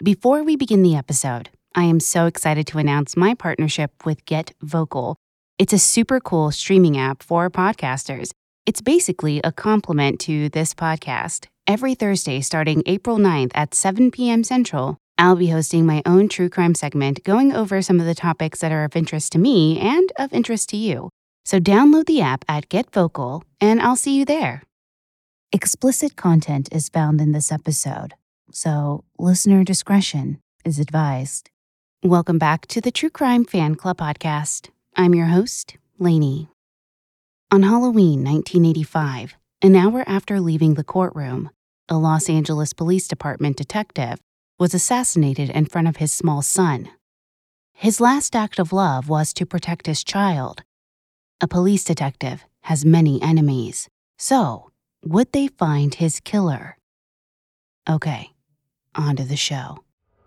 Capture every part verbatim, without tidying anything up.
Before we begin the episode, I am so excited to announce my partnership with Get Vocal. It's a super cool streaming app for podcasters. It's basically a complement to this podcast. Every Thursday starting April ninth at seven p.m. Central, I'll be hosting my own true crime segment going over some of the topics that are of interest to me and of interest to you. So download the app at Get Vocal, and I'll see you there. Explicit content is found in this episode, so listener discretion is advised. Welcome back to the True Crime Fan Club podcast. I'm your host, Lainey. On Halloween nineteen eighty-five, an hour after leaving the courtroom, a Los Angeles Police Department detective was assassinated in front of his small son. His last act of love was to protect his child. A police detective has many enemies, so would they find his killer? Okay, on to the show.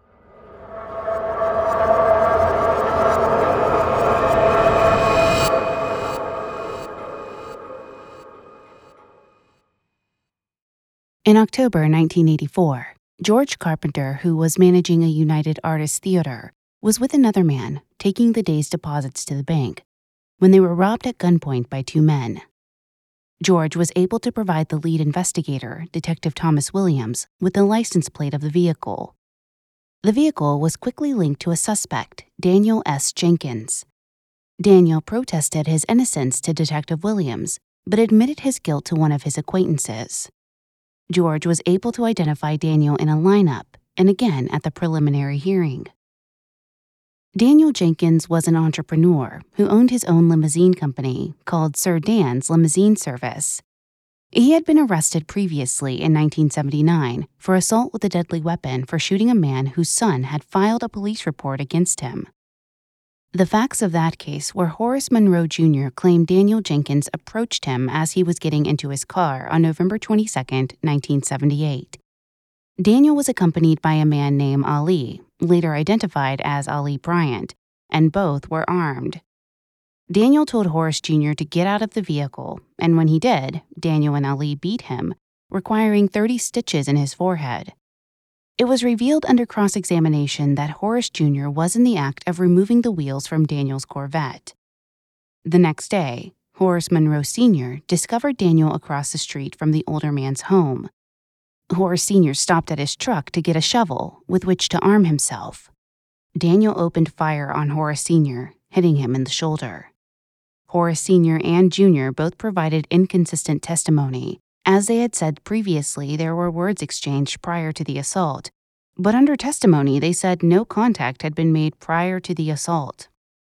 In October nineteen eighty-four, George Carpenter, who was managing a United Artists theater, was with another man taking the day's deposits to the bank when they were robbed at gunpoint by two men. George was able to provide the lead investigator, Detective Thomas Williams, with the license plate of the vehicle. The vehicle was quickly linked to a suspect, Daniel S. Jenkins. Daniel protested his innocence to Detective Williams, but admitted his guilt to one of his acquaintances. George was able to identify Daniel in a lineup and again at the preliminary hearing. Daniel Jenkins was an entrepreneur who owned his own limousine company called Sir Dan's Limousine Service. He had been arrested previously in nineteen seventy-nine for assault with a deadly weapon for shooting a man whose son had filed a police report against him. The facts of that case were Horace Monroe Junior claimed Daniel Jenkins approached him as he was getting into his car on November twenty-second, nineteen seventy-eight. Daniel was accompanied by a man named Ali, later identified as Ali Bryant, and both were armed. Daniel told Horace Junior to get out of the vehicle, and when he did, Daniel and Ali beat him, requiring thirty stitches in his forehead. It was revealed under cross-examination that Horace Junior was in the act of removing the wheels from Daniel's Corvette. The next day, Horace Monroe Senior discovered Daniel across the street from the older man's home. Horace Senior stopped at his truck to get a shovel with which to arm himself. Daniel opened fire on Horace Senior, hitting him in the shoulder. Horace Senior and Junior both provided inconsistent testimony, as they had said previously there were words exchanged prior to the assault, but under testimony they said no contact had been made prior to the assault.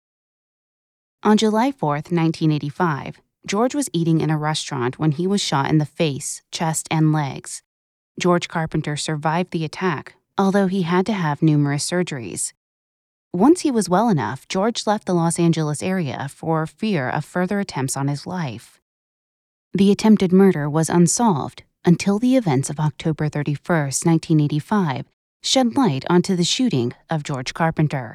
On July fourth, nineteen eighty-five, George was eating in a restaurant when he was shot in the face, chest, and legs. George Carpenter survived the attack, although he had to have numerous surgeries. Once he was well enough, George left the Los Angeles area for fear of further attempts on his life. The attempted murder was unsolved until the events of October thirty-first, nineteen eighty-five, shed light onto the shooting of George Carpenter.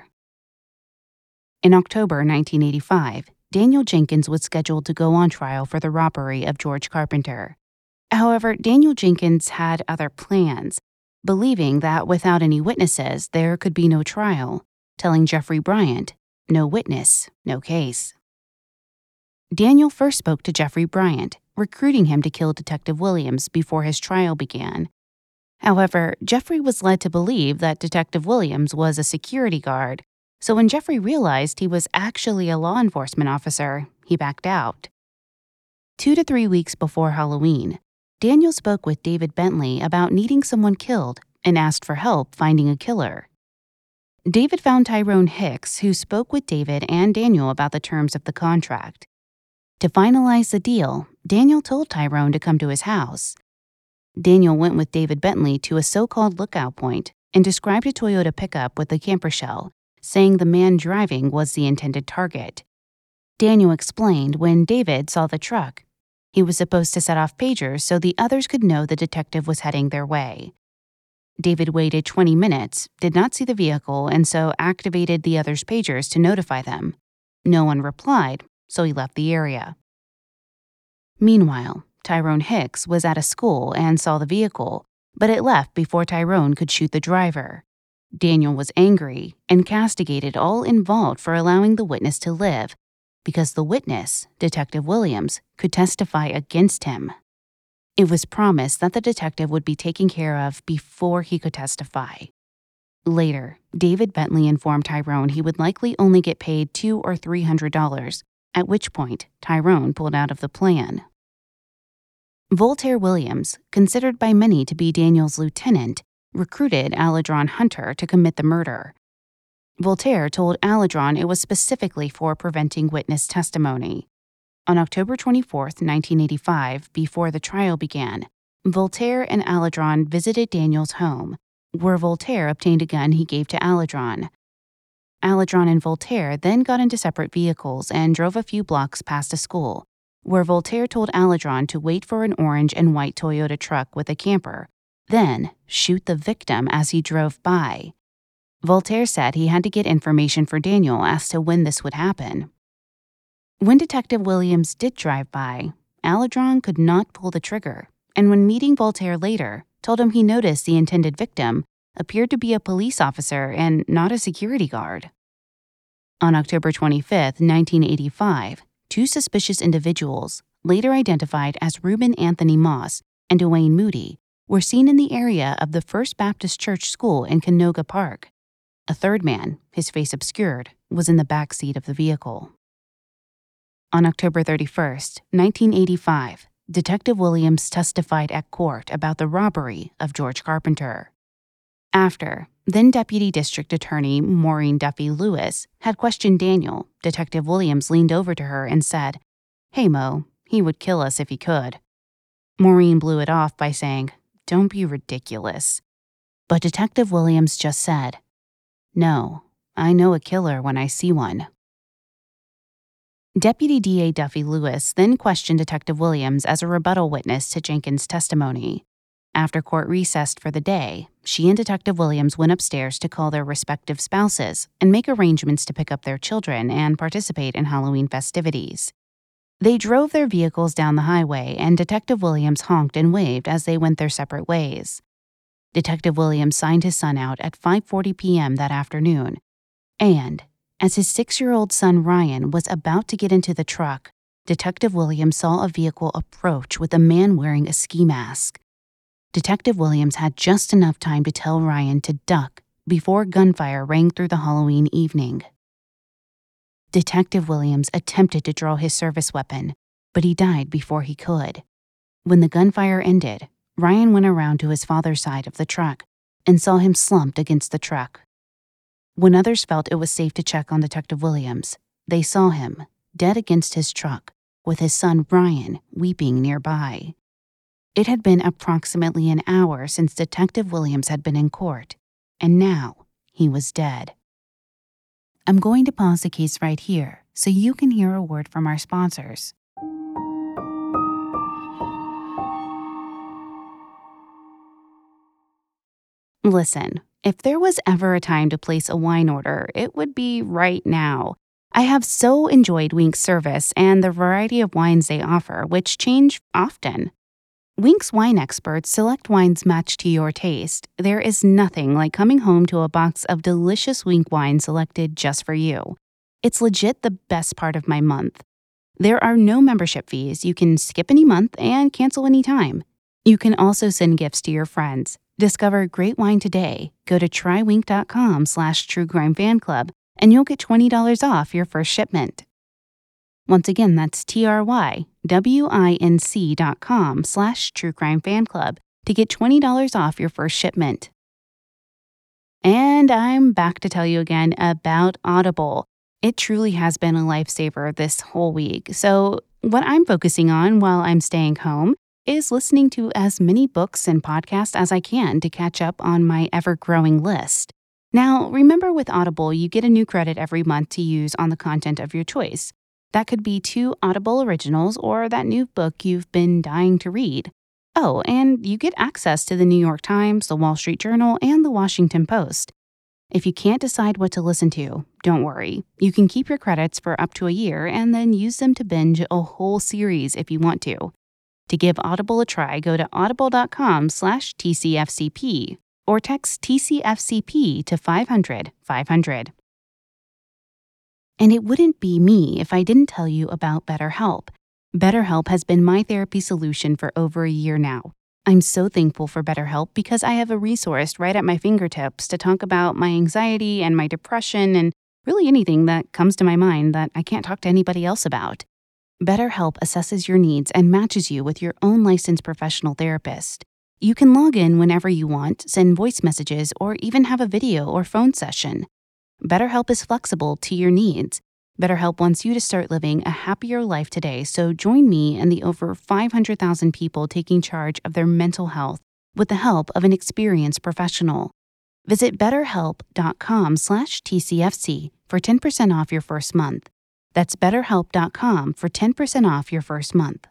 In October nineteen eighty-five, Daniel Jenkins was scheduled to go on trial for the robbery of George Carpenter. However, Daniel Jenkins had other plans, believing that without any witnesses, there could be no trial, telling Jeffrey Bryant, "No witness, no case." Daniel first spoke to Jeffrey Bryant, recruiting him to kill Detective Williams before his trial began. However, Jeffrey was led to believe that Detective Williams was a security guard, so when Jeffrey realized he was actually a law enforcement officer, he backed out. Two to three weeks before Halloween, Daniel spoke with David Bentley about needing someone killed and asked for help finding a killer. David found Tyrone Hicks, who spoke with David and Daniel about the terms of the contract. To finalize the deal, Daniel told Tyrone to come to his house. Daniel went with David Bentley to a so-called lookout point and described a Toyota pickup with a camper shell, saying the man driving was the intended target. Daniel explained when David saw the truck, he was supposed to set off pagers so the others could know the detective was heading their way. David waited twenty minutes, did not see the vehicle, and so activated the others' pagers to notify them. No one replied, so he left the area. Meanwhile, Tyrone Hicks was at a school and saw the vehicle, but it left before Tyrone could shoot the driver. Daniel was angry and castigated all involved for allowing the witness to live, because the witness, Detective Williams, could testify against him. It was promised that the detective would be taken care of before he could testify. Later, David Bentley informed Tyrone he would likely only get paid two or three hundred dollars, at which point Tyrone pulled out of the plan. Voltaire Williams, considered by many to be Daniel's lieutenant, recruited Aladron Hunter to commit the murder. Voltaire told Aladron it was specifically for preventing witness testimony. On October twenty-fourth, nineteen eighty-five, before the trial began, Voltaire and Aladron visited Daniel's home, where Voltaire obtained a gun he gave to Aladron. Aladron and Voltaire then got into separate vehicles and drove a few blocks past a school, where Voltaire told Aladron to wait for an orange and white Toyota truck with a camper, then shoot the victim as he drove by. Voltaire said he had to get information for Daniel as to when this would happen. When Detective Williams did drive by, Aladron could not pull the trigger, and when meeting Voltaire later, told him he noticed the intended victim appeared to be a police officer and not a security guard. On October twenty-fifth, nineteen eighty-five, two suspicious individuals, later identified as Reuben Anthony Moss and Dwayne Moody, were seen in the area of the First Baptist Church School in Canoga Park. A third man, his face obscured, was in the back seat of the vehicle. On October thirty-first, nineteen eighty-five, Detective Williams testified at court about the robbery of George Carpenter. After, then Deputy District Attorney Maureen Duffy Lewis had questioned Daniel, Detective Williams leaned over to her and said, "Hey, Mo, he would kill us if he could." Maureen blew it off by saying, "Don't be ridiculous." But Detective Williams just said, "No, I know a killer when I see one." Deputy D A Duffy Lewis then questioned Detective Williams as a rebuttal witness to Jenkins' testimony. After court recessed for the day, she and Detective Williams went upstairs to call their respective spouses and make arrangements to pick up their children and participate in Halloween festivities. They drove their vehicles down the highway, and Detective Williams honked and waved as they went their separate ways. Detective Williams signed his son out at five forty p.m. that afternoon, and as his six-year-old son Ryan was about to get into the truck, Detective Williams saw a vehicle approach with a man wearing a ski mask. Detective Williams had just enough time to tell Ryan to duck before gunfire rang through the Halloween evening. Detective Williams attempted to draw his service weapon, but he died before he could. When the gunfire ended, Ryan went around to his father's side of the truck and saw him slumped against the truck. When others felt it was safe to check on Detective Williams, they saw him, dead against his truck, with his son Ryan weeping nearby. It had been approximately an hour since Detective Williams had been in court, and now he was dead. I'm going to pause the case right here so you can hear a word from our sponsors. Listen, if there was ever a time to place a wine order, it would be right now. I have so enjoyed Wink's service and the variety of wines they offer, which change often. Wink's wine experts select wines matched to your taste. There is nothing like coming home to a box of delicious Wink wine selected just for you. It's legit the best part of my month. There are no membership fees. You can skip any month and cancel any time. You can also send gifts to your friends. Discover great wine today. Go to trywink.com slash truecrimefanclub and you'll get twenty dollars off your first shipment. Once again, that's T-R-Y-W-I-N-C dot com slash truecrimefanclub to get twenty dollars off your first shipment. And I'm back to tell you again about Audible. It truly has been a lifesaver this whole week. So what I'm focusing on while I'm staying home is listening to as many books and podcasts as I can to catch up on my ever-growing list. Now, remember with Audible, you get a new credit every month to use on the content of your choice. That could be two Audible originals or that new book you've been dying to read. Oh, and you get access to the New York Times, the Wall Street Journal, and the Washington Post. If you can't decide what to listen to, don't worry. You can keep your credits for up to a year and then use them to binge a whole series if you want to. To give Audible a try, go to audible.com slash TCFCP or text T C F C P to five hundred five hundred. And it wouldn't be me if I didn't tell you about BetterHelp. BetterHelp has been my therapy solution for over a year now. I'm so thankful for BetterHelp because I have a resource right at my fingertips to talk about my anxiety and my depression and really anything that comes to my mind that I can't talk to anybody else about. BetterHelp assesses your needs and matches you with your own licensed professional therapist. You can log in whenever you want, send voice messages, or even have a video or phone session. BetterHelp is flexible to your needs. BetterHelp wants you to start living a happier life today, so join me and the over five hundred thousand people taking charge of their mental health with the help of an experienced professional. Visit betterhelp.com slash TCFC for ten percent off your first month. That's betterhelp dot com for ten percent off your first month.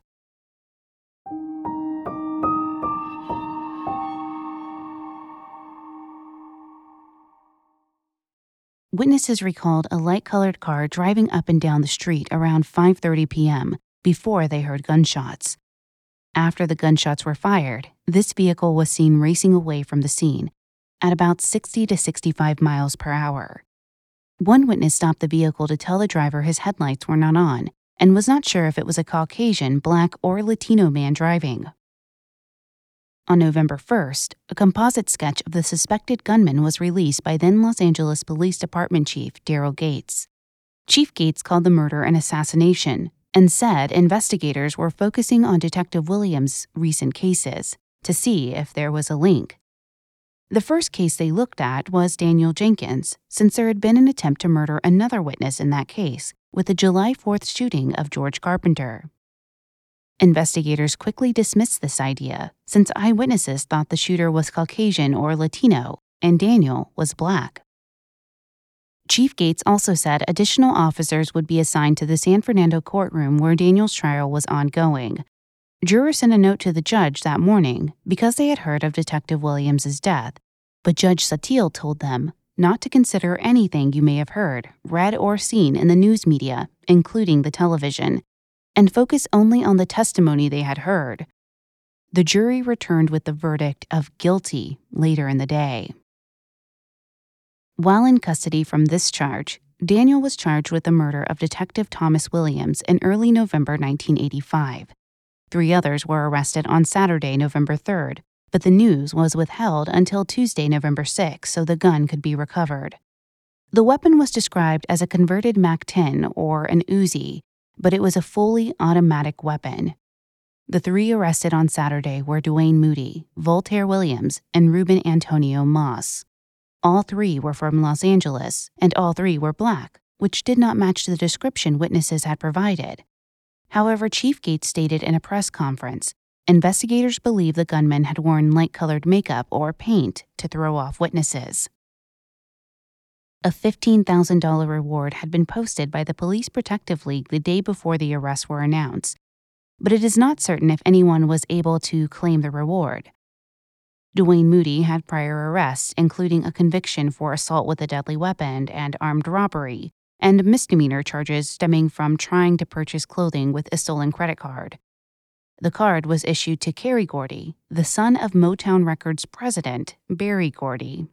Witnesses recalled a light-colored car driving up and down the street around five thirty p.m. before they heard gunshots. After the gunshots were fired, this vehicle was seen racing away from the scene at about sixty to sixty-five miles per hour. One witness stopped the vehicle to tell the driver his headlights were not on and was not sure if it was a Caucasian, Black, or Latino man driving. On November first, a composite sketch of the suspected gunman was released by then Los Angeles Police Department Chief Daryl Gates. Chief Gates called the murder an assassination and said investigators were focusing on Detective Williams' recent cases to see if there was a link. The first case they looked at was Daniel Jenkins, since there had been an attempt to murder another witness in that case with the July fourth shooting of George Carpenter. Investigators quickly dismissed this idea, since eyewitnesses thought the shooter was Caucasian or Latino, and Daniel was Black. Chief Gates also said additional officers would be assigned to the San Fernando courtroom where Daniel's trial was ongoing. Jurors sent a note to the judge that morning because they had heard of Detective Williams' death, but Judge Satil told them not to consider anything you may have heard, read, or seen in the news media, including the television, and focus only on the testimony they had heard. The jury returned with the verdict of guilty later in the day. While in custody from this charge, Daniel was charged with the murder of Detective Thomas Williams in early November nineteen eighty-five. Three others were arrested on Saturday, November third, but the news was withheld until Tuesday, November sixth, so the gun could be recovered. The weapon was described as a converted Mac ten or an Uzi, but it was a fully automatic weapon. The three arrested on Saturday were Duane Moody, Voltaire Williams, and Ruben Antonio Moss. All three were from Los Angeles, and all three were Black, which did not match the description witnesses had provided. However, Chief Gates stated in a press conference, investigators believe the gunman had worn light-colored makeup or paint to throw off witnesses. A fifteen thousand dollars reward had been posted by the Police Protective League the day before the arrests were announced, but it is not certain if anyone was able to claim the reward. Duane Moody had prior arrests, including a conviction for assault with a deadly weapon and armed robbery, and misdemeanor charges stemming from trying to purchase clothing with a stolen credit card. The card was issued to Kerry Gordy, the son of Motown Records president Berry Gordy.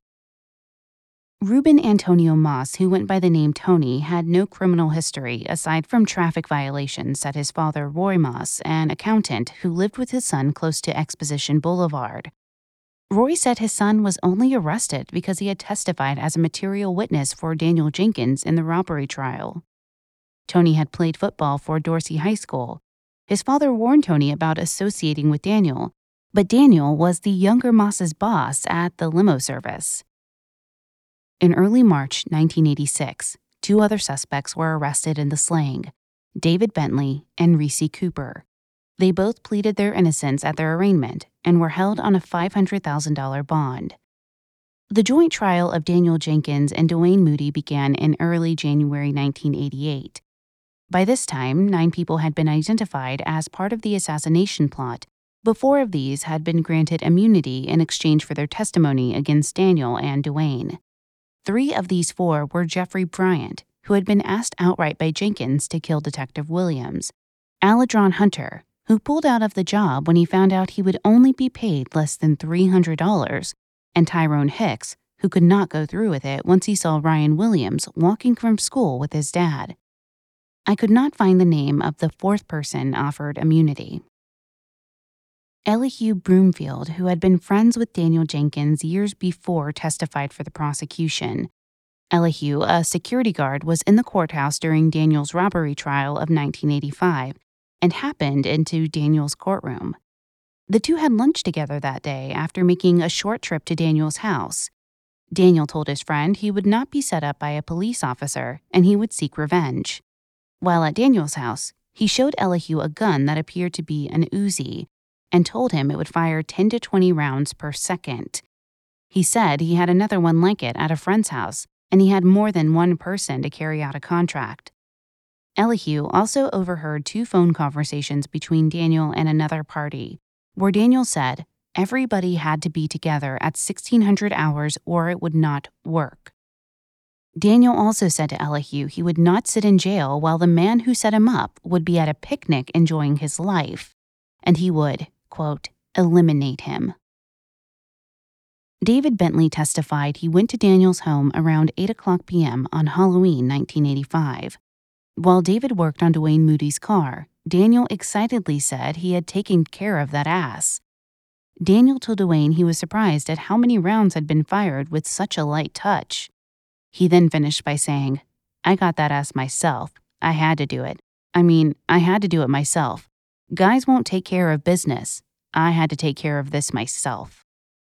Ruben Antonio Moss, who went by the name Tony, had no criminal history aside from traffic violations, said his father, Roy Moss, an accountant who lived with his son close to Exposition Boulevard. Roy said his son was only arrested because he had testified as a material witness for Daniel Jenkins in the robbery trial. Tony had played football for Dorsey High School. His father warned Tony about associating with Daniel, but Daniel was the younger Moss's boss at the limo service. In early March nineteen eighty-six, two other suspects were arrested in the slaying, David Bentley and Reese Cooper. They both pleaded their innocence at their arraignment and were held on a five hundred thousand dollars bond. The joint trial of Daniel Jenkins and Duane Moody began in early January nineteen eighty-eight. By this time, nine people had been identified as part of the assassination plot, but four of these had been granted immunity in exchange for their testimony against Daniel and Duane. Three of these four were Jeffrey Bryant, who had been asked outright by Jenkins to kill Detective Williams, Aladron Hunter, who pulled out of the job when he found out he would only be paid less than three hundred dollars, and Tyrone Hicks, who could not go through with it once he saw Ryan Williams walking from school with his dad. I could not find the name of the fourth person offered immunity. Elihu Broomfield, who had been friends with Daniel Jenkins years before, testified for the prosecution. Elihu, a security guard, was in the courthouse during Daniel's robbery trial of nineteen eighty-five and happened into Daniel's courtroom. The two had lunch together that day after making a short trip to Daniel's house. Daniel told his friend he would not be set up by a police officer and he would seek revenge. While at Daniel's house, he showed Elihu a gun that appeared to be an Uzi and told him it would fire ten to twenty rounds per second. He said he had another one like it at a friend's house, and he had more than one person to carry out a contract. Elihu also overheard two phone conversations between Daniel and another party, where Daniel said everybody had to be together at sixteen hundred hours or it would not work. Daniel also said to Elihu he would not sit in jail while the man who set him up would be at a picnic enjoying his life, and he would, quote, eliminate him. David Bentley testified he went to Daniel's home around eight o'clock p.m. on Halloween nineteen eighty-five. While David worked on Duane Moody's car, Daniel excitedly said he had taken care of that ass. Daniel told Duane he was surprised at how many rounds had been fired with such a light touch. He then finished by saying, I got that ass myself. I had to do it. I mean, I had to do it myself. Guys won't take care of business. I had to take care of this myself.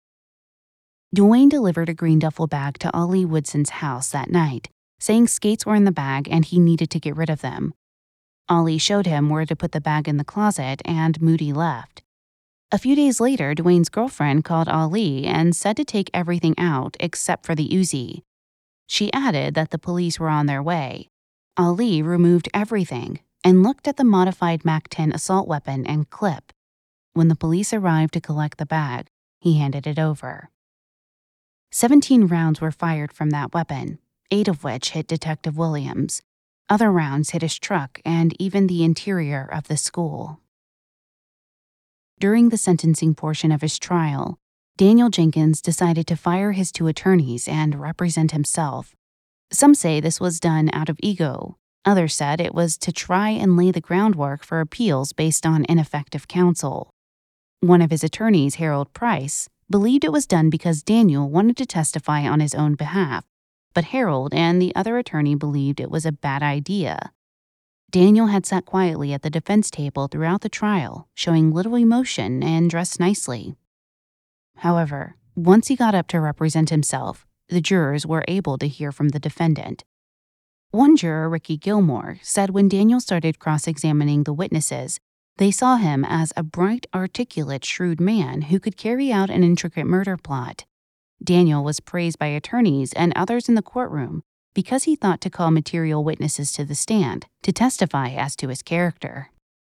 Duane delivered a green duffel bag to Ollie Woodson's house that night, saying skates were in the bag and he needed to get rid of them. Ollie showed him where to put the bag in the closet and Moody left. A few days later, Duane's girlfriend called Ollie and said to take everything out except for the Uzi. She added that the police were on their way. Ollie removed everything and looked at the modified Mac ten assault weapon and clip. When the police arrived to collect the bag, he handed it over. Seventeen rounds were fired from that weapon, eight of which hit Detective Williams. Other rounds hit his truck and even the interior of the school. During the sentencing portion of his trial, Daniel Jenkins decided to fire his two attorneys and represent himself. Some say this was done out of ego. Others said it was to try and lay the groundwork for appeals based on ineffective counsel. One of his attorneys, Harold Price, believed it was done because Daniel wanted to testify on his own behalf, but Harold and the other attorney believed it was a bad idea. Daniel had sat quietly at the defense table throughout the trial, showing little emotion and dressed nicely. However, once he got up to represent himself, the jurors were able to hear from the defendant. One juror, Ricky Gilmore, said when Daniel started cross-examining the witnesses, they saw him as a bright, articulate, shrewd man who could carry out an intricate murder plot. Daniel was praised by attorneys and others in the courtroom because he thought to call material witnesses to the stand to testify as to his character.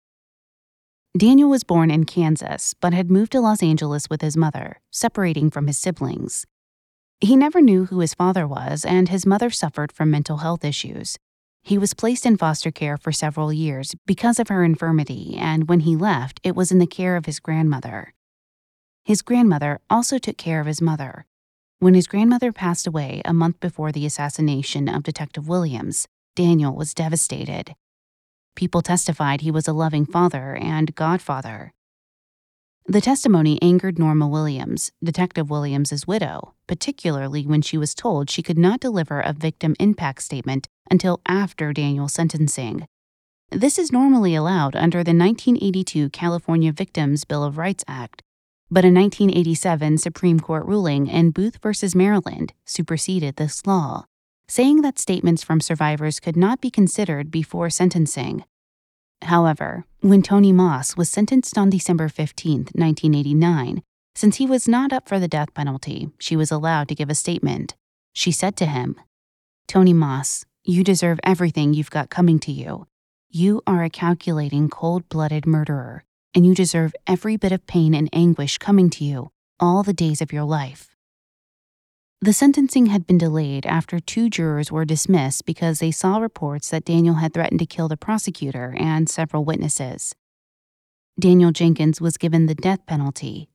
Daniel was born in Kansas, but had moved to Los Angeles with his mother, separating from his siblings. He never knew who his father was, and his mother suffered from mental health issues. He was placed in foster care for several years because of her infirmity, and when he left, it was in the care of his grandmother. His grandmother also took care of his mother. When his grandmother passed away a month before the assassination of Detective Williams, Daniel was devastated. People testified he was a loving father and godfather. The testimony angered Norma Williams, Detective Williams's widow, particularly when she was told she could not deliver a victim impact statement until after Daniel's sentencing. This is normally allowed under the nineteen eighty-two California Victims' Bill of Rights Act, but a nineteen eighty-seven Supreme Court ruling in Booth v. Maryland superseded this law, saying that statements from survivors could not be considered before sentencing. However, when Tony Moss was sentenced on December fifteenth, nineteen eighty-nine, since he was not up for the death penalty, she was allowed to give a statement. She said to him, "Tony Moss, you deserve everything you've got coming to you. You are a calculating, cold-blooded murderer, and you deserve every bit of pain and anguish coming to you all the days of your life." The sentencing had been delayed after two jurors were dismissed because they saw reports that Daniel had threatened to kill the prosecutor and several witnesses. Daniel Jenkins was given the death penalty,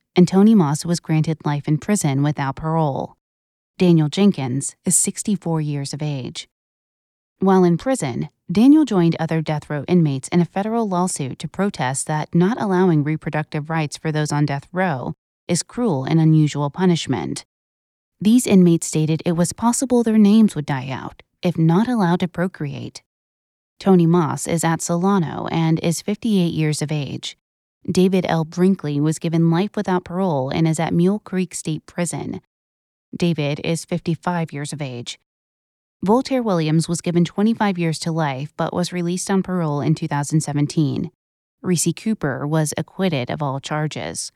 and Tony Moss was granted life in prison without parole. Daniel Jenkins is sixty-four years of age. While in prison, Daniel joined other death row inmates in a federal lawsuit to protest that not allowing reproductive rights for those on death row is cruel and unusual punishment. These inmates stated it was possible their names would die out if not allowed to procreate. Tony Moss is at Solano and is fifty-eight years of age. David L. Brinkley was given life without parole and is at Mule Creek State Prison. David is fifty-five years of age. Voltaire Williams was given twenty-five years to life but was released on parole in two thousand seventeen. Reese Cooper was acquitted of all charges.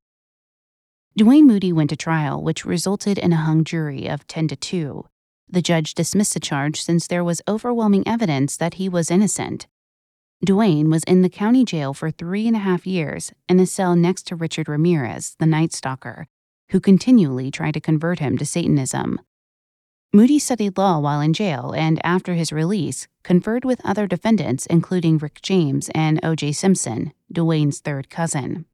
Duane Moody went to trial, which resulted in a hung jury of ten to two. The judge dismissed the charge since there was overwhelming evidence that he was innocent. Duane was in the county jail for three and a half years in a cell next to Richard Ramirez, the Night Stalker, who continually tried to convert him to Satanism. Moody studied law while in jail and, after his release, conferred with other defendants including Rick James and O J Simpson, Duane's third cousin.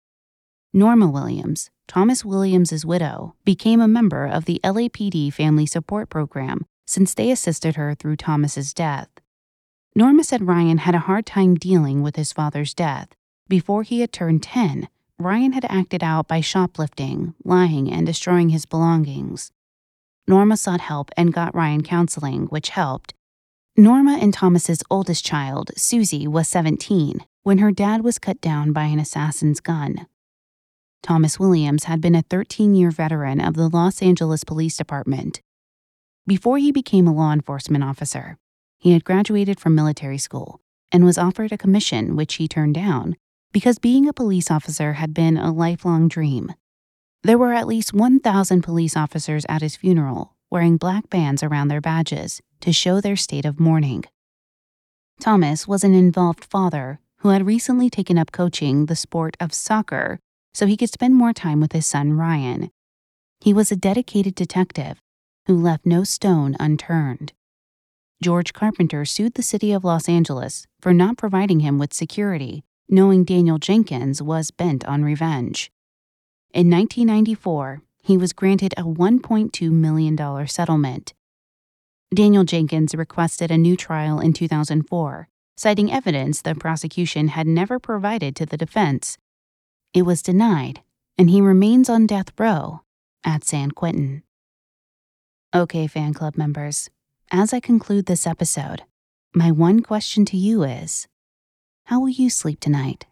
Norma Williams, Thomas Williams' widow, became a member of the L A P D Family Support Program since they assisted her through Thomas's death. Norma said Ryan had a hard time dealing with his father's death. Before he had turned ten, Ryan had acted out by shoplifting, lying, and destroying his belongings. Norma sought help and got Ryan counseling, which helped. Norma and Thomas's oldest child, Susie, was seventeen when her dad was cut down by an assassin's gun. Thomas Williams had been a thirteen-year veteran of the Los Angeles Police Department. Before he became a law enforcement officer, he had graduated from military school and was offered a commission which he turned down because being a police officer had been a lifelong dream. There were at least one thousand police officers at his funeral wearing black bands around their badges to show their state of mourning. Thomas was an involved father who had recently taken up coaching the sport of soccer so he could spend more time with his son Ryan. He was a dedicated detective who left no stone unturned. George Carpenter sued the city of Los Angeles for not providing him with security, knowing Daniel Jenkins was bent on revenge. In nineteen ninety-four, he was granted a one point two million dollars settlement. Daniel Jenkins requested a new trial in two thousand four, citing evidence the prosecution had never provided to the defense. It was denied, and he remains on death row at San Quentin. Okay, fan club members, as I conclude this episode, my one question to you is, how will you sleep tonight?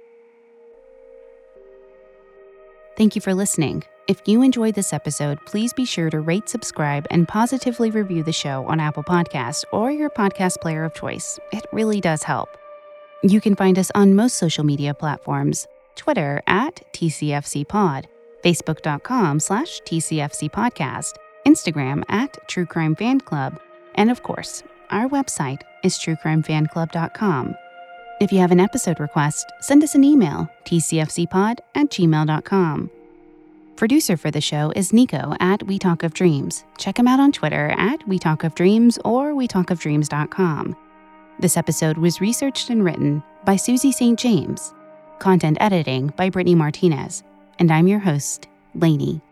Thank you for listening. If you enjoyed this episode, please be sure to rate, subscribe, and positively review the show on Apple Podcasts or your podcast player of choice. It really does help. You can find us on most social media platforms: Twitter at T C F C Pod, Facebook.com slash TCFC Podcast, Instagram at True Crime Fan Club, and of course, our website is true crime fan club dot com. If you have an episode request, send us an email, t c f c pod at gmail dot com. Producer for the show is Nico at We Talk of Dreams. Check him out on Twitter at We Talk of Dreams or we talk of dreams dot com. This episode was researched and written by Susie Saint James. Content editing by Brittany Martinez. And I'm your host, Lainey.